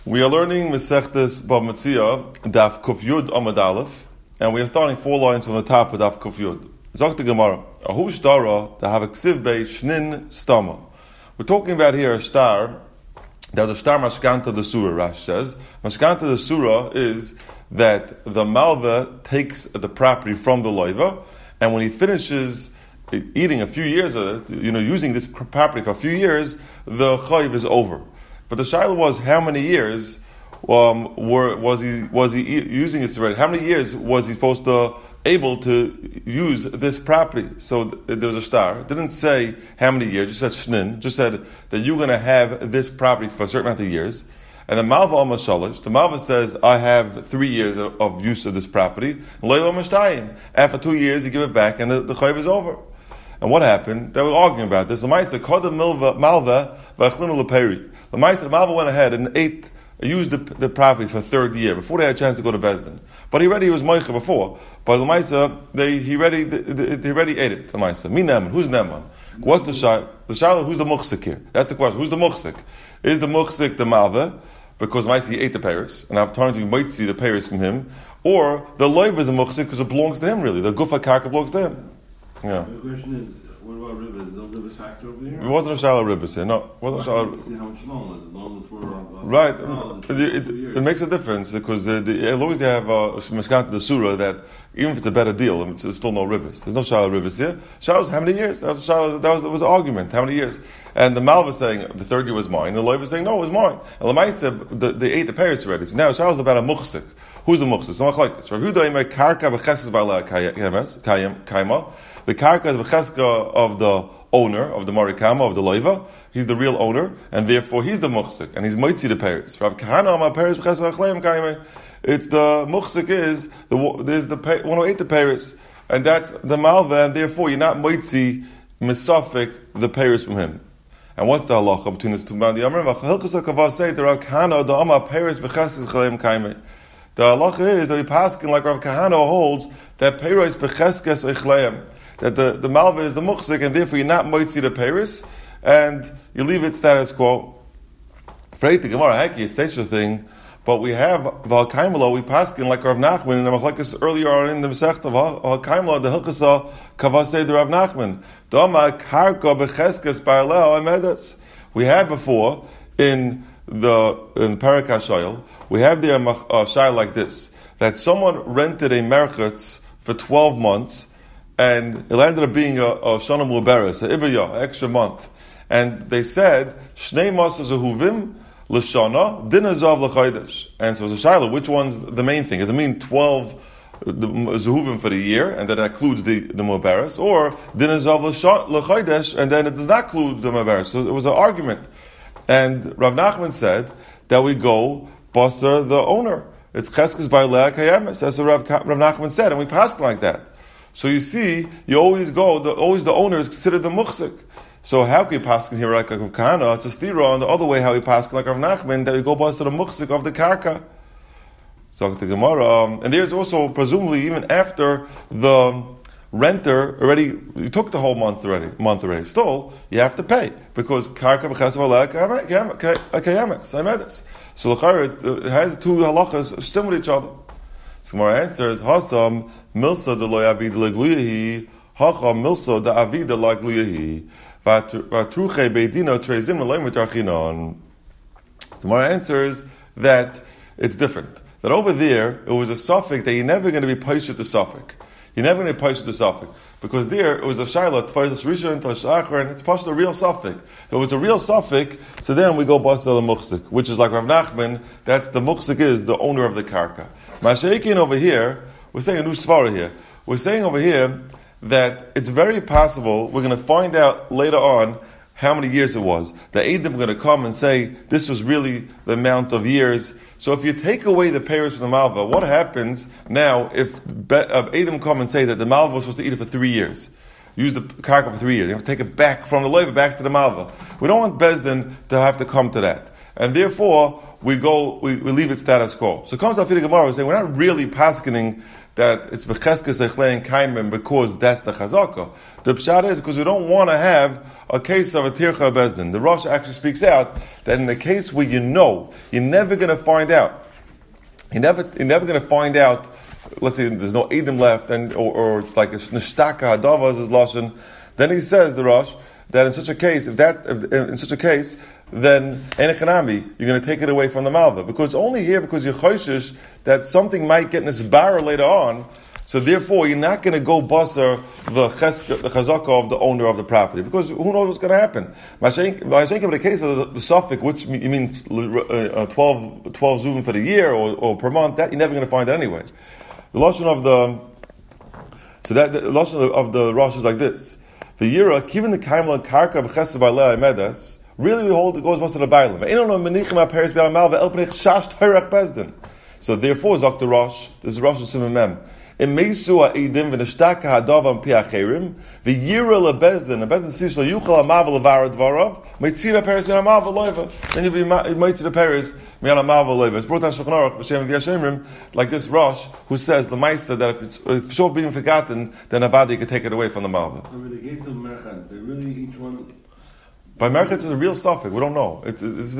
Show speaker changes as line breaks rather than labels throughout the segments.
We are learning Masechtas Bava Metzia, Daf Kuf Yud Amud Aleph, and we are starting 4 lines from the top of Daf Kuf Yud. Zok the Gemara, Ahu Shtara, to have a Ksiv Bei Shnin Stama. We're talking about here a star, there's a star Mashkanta the Surah, Rash says. Mashkanta the Surah is that the Malva takes the property from the Loiva, and when he finishes eating a few years of it, using this property for a few years, the Chayiv is over. But the shaila was, how many years was he using this already? How many years was he supposed to able to use this property? So there was a star. It didn't say how many years. Just said shnin. Just said that you're going to have this property for a certain amount of years. And the Malva al Mashalish, the Malva says, I have 3 years of use of this property. After 2 years, you give it back, and the chayiv is over. And what happened? They were arguing about this. The Maisa called the Malva v'achlinu leperi. The Malva went ahead and used the property for a third year before they had a chance to go to Bezdin. But he was moicha before. But the Maisa, he already ate it. The Maisa. Mi Neman. Who's Neman? What's the shayla? The shayla, who's the muchsik here? That's the question. Who's the muchsik? Is the muchsik the Malva? Because Maisa, he ate the Paris, and I'm trying to might see the Paris from him. Or the loiv is the muchsik because it belongs to him, really. The gufa karka belongs to him. Yeah.
The question is, what about ribbis? Is no ribbis factor over here?
It wasn't a shallow ribbis here. No, it wasn't a shallow.
See how much long was it? Long for
right. It makes a difference because as long as you have mishkant the surah, that even if it's a better deal, there's still no ribbis. There's no shallow ribbis here. Shallow, how many years? That was an argument. How many years? And the Malva saying the third year was mine. And the Loiva saying no, it was mine. And the Lamai said they ate the Paris already. So now shallow is about a muchsik. Who's the muchsik? So like this. Rav Yehuda karka b'cheskas b'aleh kaima. The karka is b'cheska of the owner, of the Marikama, of the Loiva. He's the real owner, and therefore he's the muchsik, and he's moitzi the Paris. Rav Kahana amar Paris b'cheska b'achleim kaima. It's the muchsik is there's the one who ate the Paris, and that's the Malva, and therefore you're not moitzi misafik the Paris from him. And what's the halacha between this two? The Amar v'chilchus hakavah the Rav Kahana the amar Paris b'cheska b'achleim kaima. The halacha is that we paskin like Rav Kahana holds that Paris b'cheskes echleim, that the Malva is the muchsik, and therefore you're not moitzi the Paris, and you leave it status quo. Afraid the Gemara Heki is such a thing, but we have Valkaimalo, we paskin like Rav Nachman in the Machlekes earlier on in the Masechta of Valkaimalo, the Hilchasa Kavasei the Rav Nachman. Doma karka b'cheskes ba'aleh ha'emedes. We had before in Parak HaShayil, we have there a shayla like this, that someone rented a merchatz for 12 months, and it ended up being a shana mu'beres, a ibaya, extra month. And they said, Shnei Masa Zehuvim l'shana, din azav l'chaydesh. And so it's a shayla, which one's the main thing? Does it mean 12 Zehuvim for the year, and that includes the mu'beres, or din azav l'chaydesh, and then it does not include the mu'beres? So it was an argument. And Rav Nachman said that we go basar the owner. It's cheskes by leah kayemes. That's what Rav Nachman said, and we pass like that. So you see, you always go. Always the owner is considered the muchsik. So how can you pass here like Rav Kahana? It's a stira on the other way. How we pass like Rav Nachman, that we go basar the muchsik of the karka. So the Gemara, and there's also presumably even after the renter already, you took the whole month already. Still, you have to pay because karka b'chesed v'aleh kayemes. So it has two halachas stem with each other. So Gemara answers, Hasam milsa de lo yavid legluyahi, hacha milsa de avid de legluyahi, vatruche beidino trezim leloim v'tarchinon. Gemara answers that it's different. That over there, it was a suffix that you're never going to be paishet the suffix. You're never going to be paishet the suffix. Because there, it was a shayla, tfaylas rishon, tfaylas achar, and it's paishet a real suffix. If it was a real suffix, so then we go basar the muchsik, which is like Rav Nachman, that's the muchsik is the owner of the karka. Mashaykin over here, we're saying a new svara here. We're saying over here that it's very possible, we're going to find out later on how many years it was. The Eidim are going to come and say, this was really the amount of years. So if you take away the Paris from the Malva, what happens now if Eidim come and say that the Malva was supposed to eat it for 3 years? Use the karka for 3 years. You have to take it back from the Loiva back to the Malva. We don't want Bezdin to have to come to that. And therefore, we leave it status quo. So it comes out to the Gemara saying we're not really paskening that it's becheskes echlein kaimim because that's the chazaka. The pshat is because we don't want to have a case of a tircha bezdin. The Rosh actually speaks out that in the case where you know, you're never going to find out. You're never going to find out. Let's say there's no edim left, or it's like a nishtaka hadavas is lashon. Then he says the Rosh that in such a case, then enechanami, you're going to take it away from the malva because it's only here because you're choishish that something might get nisbar later on. So therefore, you're not going to go basar the chazaka of the owner of the property because who knows what's going to happen. Mashenk in the case of the suffix, which you mean 12 zuvim for the year or per month, that you're never going to find it anyway. The lashon of the lashon of the Rosh is like this: the yira kivin the kaimla karka b'chesed b'alei medas. Really, we hold it goes most of the bailam. So therefore, Zok the Rosh, this is Rosh Simon Mem. Imeisu ha'edim v'neshtaka ha'davam pi ha'cherim v'yira lebezdin. A bezdin sees shlo yuchal ha'mavel levar dvarav meitzira peres min ha'mavel loiva. Then you'll be meitzira peres min ha'mavel loiva. It's brought down Shulchan Aruch b'shem v'yashemrim like this Rosh who says the Maisa that if it's short being forgotten, then Avadi could take it away from the mavel.
So in the case of Merchan, they really each one.
By Merchatz is a real suffix. We don't know. It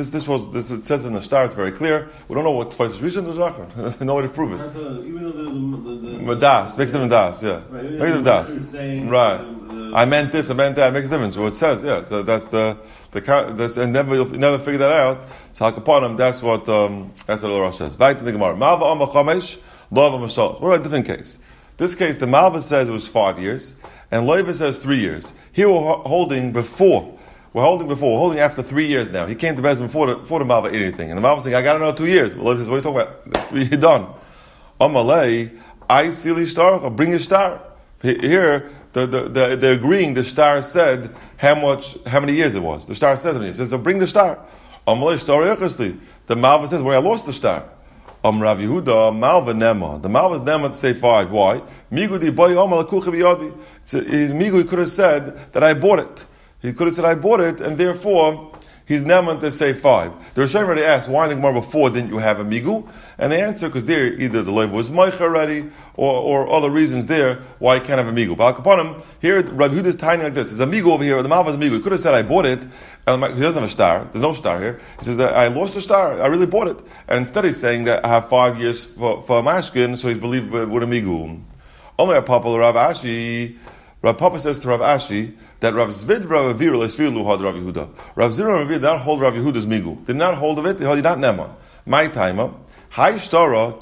says in the star. It's very clear. We don't know what twice reason is Zachar. No way to prove it.
Even though the
Das makes them das. Yeah,
right,
makes them das. Right. I meant this. I meant that. It makes a difference. So it says. Yeah. So that's that's and you'll never figure that out. So Hakaponim. That's what the Rosh says. Back to the Gemara. Malva Amma Chamesh Lova Mashal. What about a different case? This case, the Malva says it was 5 years, and Leva says 3 years. Here we're holding before. We're holding after 3 years now. He came to Bezdin before the Malva ate anything. And the Malva saying, I got another 2 years. Well, says, what are you talking about? You're done. Amalei, I see star, I'll bring your star. Here, they're agreeing the star said how many years it was. The star says it. He says, so bring the star. Amalei, star yachasli. The Malva says, well, I lost the star. Rav Yehuda, Malva Nema. The Malva is Nema to say 5. Why? Migu di boy Amal Kucha biyadi. Migu, he could have said that I bought it. He could have said, I bought it, and therefore, he's neman to say 5. The Rishonim already asked, why in the Gemara before didn't you have a migu? And the answer, because there, either the loiv was moich already, or other reasons there, why he can't have a migu. But upon him, here, Rabbi Yehuda is tiny like this. There's a migu over here, or the malva is a migu. He could have said, I bought it, and he doesn't have a star. There's no star here. He says, I lost a star. I really bought it. And instead he's saying that I have 5 years for a mashkin, so he's believed with a migu. Omer Papa Rav Ashi, Rav Papa says to Rav Ashi, that Rav Zvid Rav Avira Lesfilu had Rav Yehuda. Rav Zvid Rav Avira did not hold Rav Yehuda's migu. Did not hold of it. He did not neman. My timer. High star.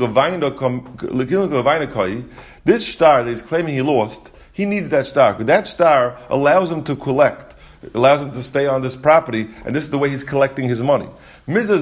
This star that he's claiming he lost, he needs that star. Because that star allows him to collect. It allows him to stay on this property, and this is the way he's collecting his money. He really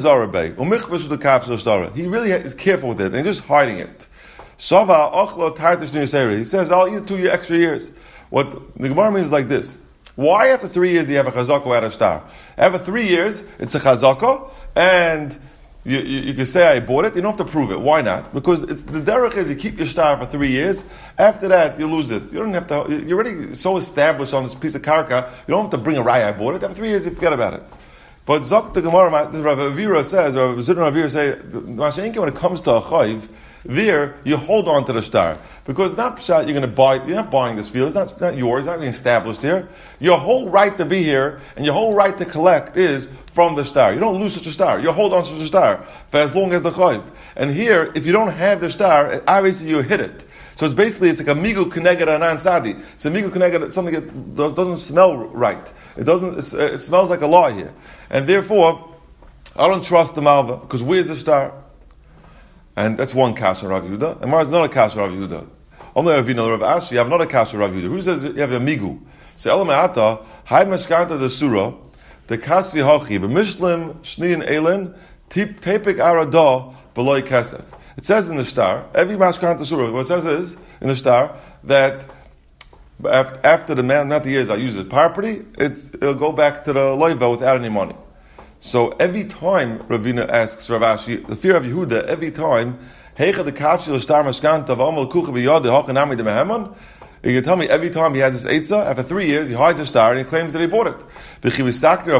is careful with it, and he's just hiding it. He says, I'll eat 2 extra years. What the Gemara means is like this. Why after 3 years do you have a chazaka without a star? After 3 years, it's a chazaka, and you can say I bought it. You don't have to prove it. Why not? Because it's the derech is you keep your star for 3 years. After that, you lose it. You don't have to. You're already so established on this piece of karka. You don't have to bring a raya. I bought it. After 3 years, you forget about it. But Zok the Gemara, Rav Avira says, Rav Zidon Rav Avira say, when it comes to a chayiv, there you hold on to the star because it's not pshat you're going to buy. You're not buying this field. It's not yours. It's not being established here. Your whole right to be here and your whole right to collect is from the star. You don't lose such a star. You hold on to such a star for as long as the chayiv. And here, if you don't have the star, obviously you hit it. So it's basically like a migu keneged anan sadi. It's a migu keneged something that doesn't smell right. It doesn't. It smells like a law here, and therefore I don't trust the malva because where's the star? And that's one kasha Rav Yehuda. And Mara is not a kasha Rav Yehuda. Only Rav Yehuda, Rav Ashi, you have not a kasha Rav Yehuda. Who says you have a migu? Say Elameata, Hai Mashkanta the Surah, the Kasvi Hachi, B'Mishlim Shniin Elin, Tepik Arada Beloy Kesef. It says in the star, every Mashkanta Surah, what it says is in the star that after the man, not the years I use the property, it'll go back to the loiva without any money. So every time Ravina asks Rav Ashi, the fear of Yehuda, every time, Heicha the Kafshil Star Mashkanta V'Amal Kucha V'Yad Hachanami de Meheman, you can tell me every time he has this Eitzah, after 3 years, he hides the star and he claims that he bought it. You think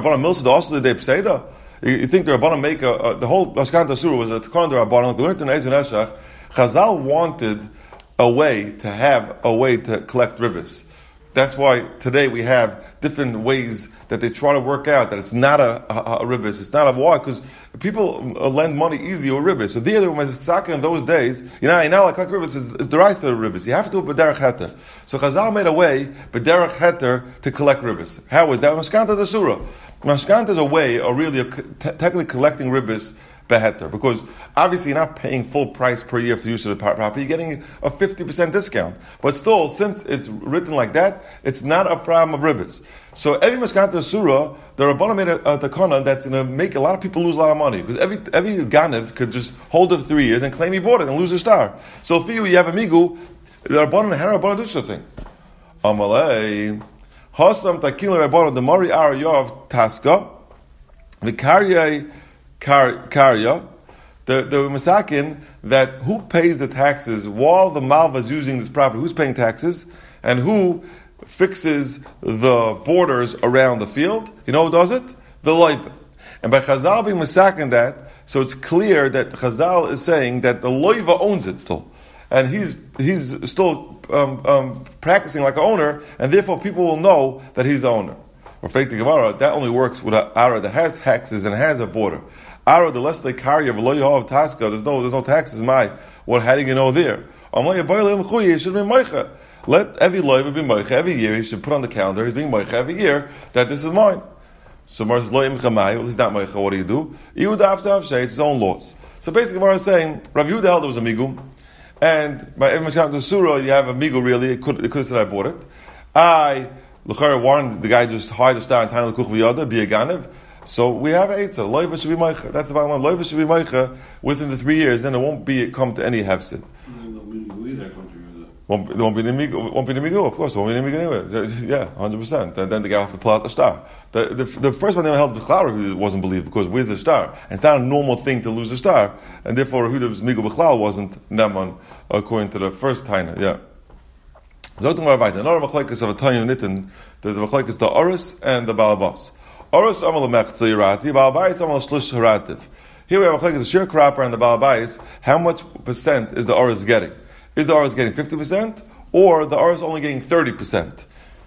the Rabbanan make the whole Mashkanta Surah was a Tikkun to Rabbanan, we learned in Ezra Neshach, Chazal wanted a way to collect ribbis. That's why today we have different ways that they try to work out that it's not a ribbis, it's not a why, because people lend money easy or ribbis. So the other in those days, like collect ribbis is the right of ribbis. You have to do b'derech heter. So Chazal made a way b'derech heter to collect ribbis. How is that? Mashkanta the surah. Mashkanta is a way of really technically collecting ribbis beheter, because obviously you're not paying full price per year for the use of the property, you're getting a 50% discount. But still, since it's written like that, it's not a problem of ribbis. So every Mashkanta Surah, the Rabbanah made a takana that's going to make a lot of people lose a lot of money, because every Ganev could just hold it for 3 years and claim he bought it and lose a star. So for you have a migu, the Rabbanah, how Rabbanah do such a thing? Amalei, Hasam Takil Rabbanah, the Mari Ar Yov Taska, the Karya, the Masakin, that who pays the taxes while the Malva is using this property, who's paying taxes, and who fixes the borders around the field, who does it? The Loiva. And by Chazal being Masakin that, so it's clear that Chazal is saying that the Loiva owns it still. And he's still practicing like an owner, and therefore people will know that he's the owner. That only works with an Ara that has taxes and has a border. Ara, the less they carry of Loyav Taska, there's no taxes. How do you know there? It should be Moicha. Let every loiva be Moicha every year. He should put on the calendar, he's being Moicha every year, that this is mine. So Mars Loim Chamai, well, he's not Moicha, what do you do? It's his own laws. So basically what I was saying, Rav Yehuda held there was a migu, and by every Mashkanta Surah, you have a migu really, it could have said I bought it. L'chara warned the guy just hide the star and tiny l'kuch v'yada, be a ganev. So we have eitzah. Loiva should be meicha. That's the bottom line. Loiva should be meicha within the 3 years. Then it won't come to any hefsid. Won't be the migu. Of course, it won't be the migu anyway. Yeah, 100%. And then the guy will have to pull out the star. The first one they held b'chlal wasn't believed, because where's the star? And it's not a normal thing to lose a star, and therefore Yehuda's migu b'chlal wasn't neman according to the first taina. Yeah. Another machlekes of a Tanya Nitin, there's a machlekes the Oris and the Balabas. Oris amal mechtzah yirati, Balabais amal shlish harativ. Here we have a machlekes the sharecropper and the Balabais. How much percent is the Oris getting? Is the Oris getting 50%, or the Oris only getting 30%?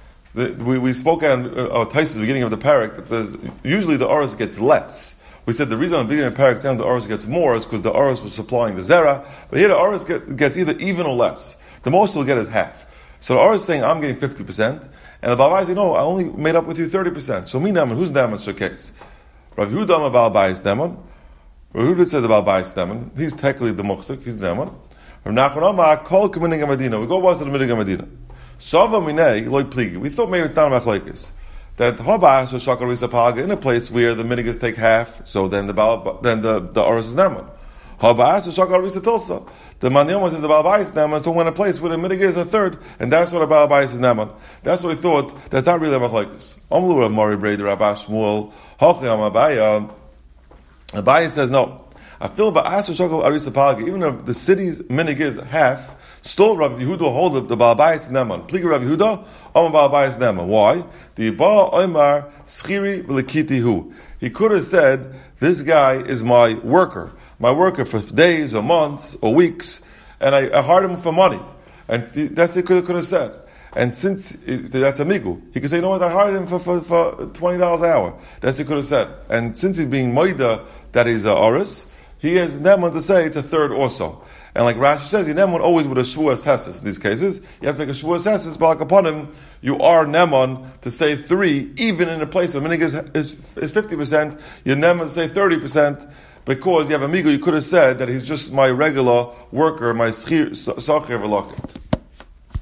We spoke on Taisus at the beginning of the parak that usually the Oris gets less. We said the reason at the beginning of the parak the Oris gets more is because the Oris was supplying the zera, but here the Oris gets either even or less. The most he'll get is half. So the Oris is saying, I'm getting 50%, and the Balabais is saying, no, I only made up with you 30%. So me Neman, who's Neman in case? Rav Yehuda a Balabais Neman. Rav Yehuda says the Balabais Neman. He's technically the Muchzik, he's Neman. Rav Nachman Amar, Kol K'minig HaMedina. We go what's the Minig HaMedina. Sava Minei, Loi Pligi. We thought maybe it's not a Machlekes. That Habas or Shakar Risa Paga, in a place where the Minigas take half, so then the Oris is Neman. Habas or Shakar Risa Tulsa. The Manyom says the Balabais Neman, so when a place where the minig is a third, and that's what a Balabais is Neman. That's what we thought, that's not really a machlekes. Omlu Rav Mori Breder, Rabba Shmuel, Hochi Amabaya. Abaya says no. I feel about Asher Shokol Arisa Palga, even if the city's minig is half, still Rav Yehuda hold the Balabais Neman. Pliga Rav Yehuda, Om Balabais Neman. Why? The Ba Oimar Schiri V'Lekiti Hu. He could have said, this guy is my worker for days or months or weeks, and I hired him for money. And that's what he could have said. And since that's a migu, he could say, you know what, I hired him for $20 an hour. That's what he could have said. And since he's being moida that he's a oris, he has neman to say it's a third also. And like Rashi says, you neman always with a shuas hesis. In these cases, you have to make a shuas hesis, but like upon him, you are neman to say 3, even in a place where minig is 50%, you're neman to say 30%, because you have a migu, you could have said that he's just my regular worker, my schir, sacher v'lakit.